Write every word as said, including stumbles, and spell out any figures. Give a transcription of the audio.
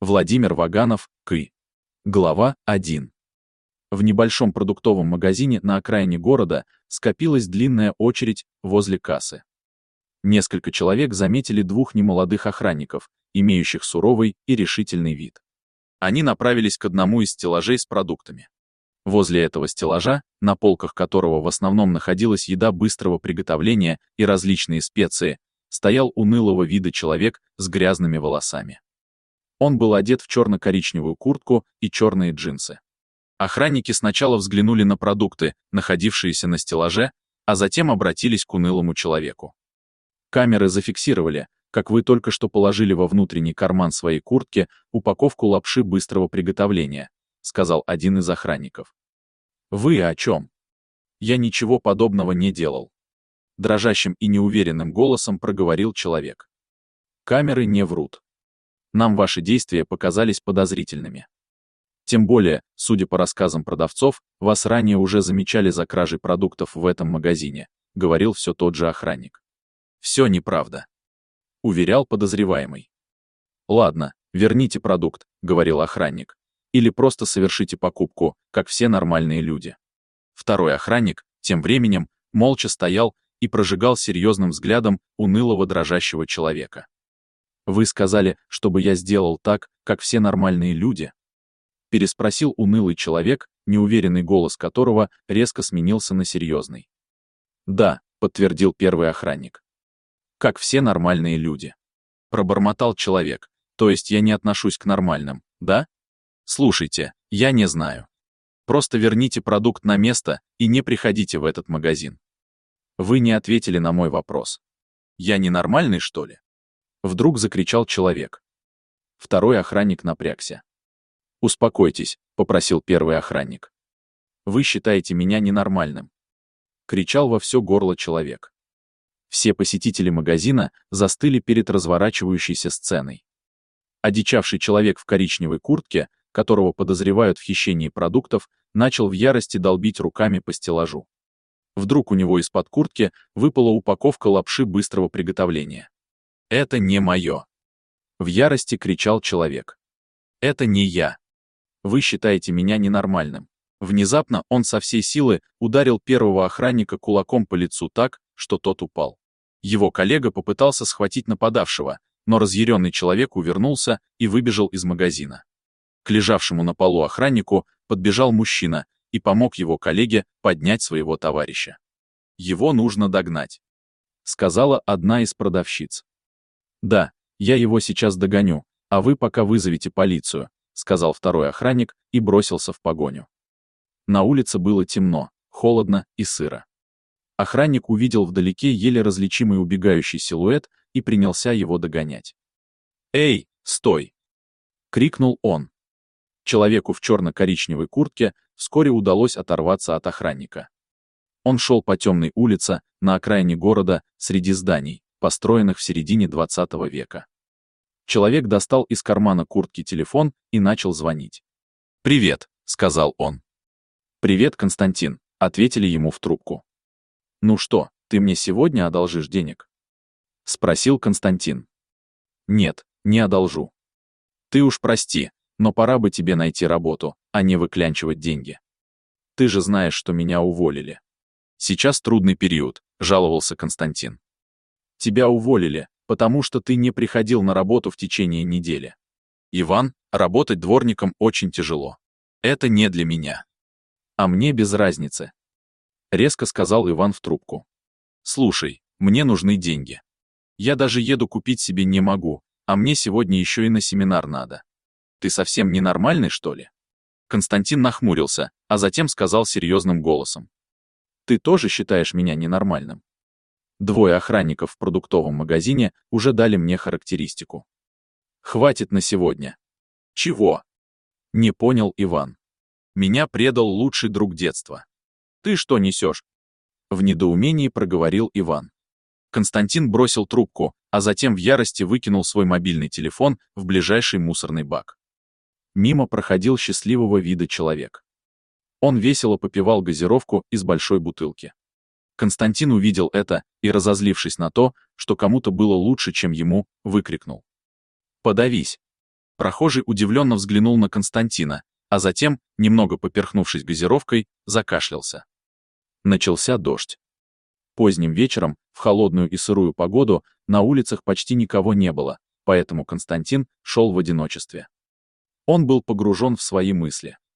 Владимир Ваганов, К. Глава один. В небольшом продуктовом магазине на окраине города скопилась длинная очередь возле кассы. Несколько человек заметили двух немолодых охранников, имеющих суровый и решительный вид. Они направились к одному из стеллажей с продуктами. Возле этого стеллажа, на полках которого в основном находилась еда быстрого приготовления и различные специи, стоял унылого вида человек с грязными волосами. Он был одет в черно-коричневую куртку и черные джинсы. Охранники сначала взглянули на продукты, находившиеся на стеллаже, а затем обратились к унылому человеку. Камеры зафиксировали, как вы только что положили во внутренний карман своей куртки упаковку лапши быстрого приготовления, сказал один из охранников. Вы о чем? Я ничего подобного не делал. Дрожащим и неуверенным голосом проговорил человек. Камеры не врут. Нам ваши действия показались подозрительными. Тем более, судя по рассказам продавцов, вас ранее уже замечали за кражей продуктов в этом магазине, говорил все тот же охранник. Все неправда, уверял подозреваемый. Ладно, верните продукт, говорил охранник, или просто совершите покупку, как все нормальные люди. Второй охранник, тем временем, молча стоял и прожигал серьезным взглядом унылого дрожащего человека. Вы сказали, чтобы я сделал так, как все нормальные люди? Переспросил унылый человек, неуверенный голос которого резко сменился на серьезный. Да, подтвердил первый охранник. Как все нормальные люди. Пробормотал человек, то есть я не отношусь к нормальным, да? Слушайте, я не знаю. Просто верните продукт на место и не приходите в этот магазин. Вы не ответили на мой вопрос. Я ненормальный, что ли? Вдруг закричал человек. Второй охранник напрягся. «Успокойтесь», — попросил первый охранник. «Вы считаете меня ненормальным?» Кричал во все горло человек. Все посетители магазина застыли перед разворачивающейся сценой. Одичавший человек в коричневой куртке, которого подозревают в хищении продуктов, начал в ярости долбить руками по стеллажу. Вдруг у него из-под куртки выпала упаковка лапши быстрого приготовления. «Это не мое!» В ярости кричал человек. «Это не я! Вы считаете меня ненормальным!» Внезапно он со всей силы ударил первого охранника кулаком по лицу так, что тот упал. Его коллега попытался схватить нападавшего, но разъяренный человек увернулся и выбежал из магазина. К лежавшему на полу охраннику подбежал мужчина и помог его коллеге поднять своего товарища. «Его нужно догнать», — сказала одна из продавщиц. «Да, я его сейчас догоню, а вы пока вызовите полицию», — сказал второй охранник и бросился в погоню. На улице было темно, холодно и сыро. Охранник увидел вдалеке еле различимый убегающий силуэт и принялся его догонять. «Эй, стой!» — крикнул он. Человеку в черно-коричневой куртке вскоре удалось оторваться от охранника. Он шел по темной улице, на окраине города, среди зданий, построенных в середине двадцатого века. Человек достал из кармана куртки телефон и начал звонить. «Привет», — сказал он. «Привет, Константин», — ответили ему в трубку. «Ну что, ты мне сегодня одолжишь денег?» — спросил Константин. «Нет, не одолжу. Ты уж прости, но пора бы тебе найти работу, а не выклянчивать деньги. Ты же знаешь, что меня уволили. Сейчас трудный период», — жаловался Константин. «Тебя уволили, потому что ты не приходил на работу в течение недели. Иван, работать дворником очень тяжело. Это не для меня. А мне без разницы», — резко сказал Иван в трубку. «Слушай, мне нужны деньги. Я даже еду купить себе не могу, а мне сегодня еще и на семинар надо. Ты совсем ненормальный, что ли?» Константин нахмурился, а затем сказал серьезным голосом. «Ты тоже считаешь меня ненормальным?» Двое охранников в продуктовом магазине уже дали мне характеристику. «Хватит на сегодня». «Чего?» — не понял Иван. «Меня предал лучший друг детства». «Ты что несешь?» — в недоумении проговорил Иван. Константин бросил трубку, а затем в ярости выкинул свой мобильный телефон в ближайший мусорный бак. Мимо проходил счастливого вида человек. Он весело попивал газировку из большой бутылки. Константин увидел это и, разозлившись на то, что кому-то было лучше, чем ему, выкрикнул: «Подавись!» Прохожий удивленно взглянул на Константина, а затем, немного поперхнувшись газировкой, закашлялся. Начался дождь. Поздним вечером, в холодную и сырую погоду, на улицах почти никого не было, поэтому Константин шел в одиночестве. Он был погружен в свои мысли.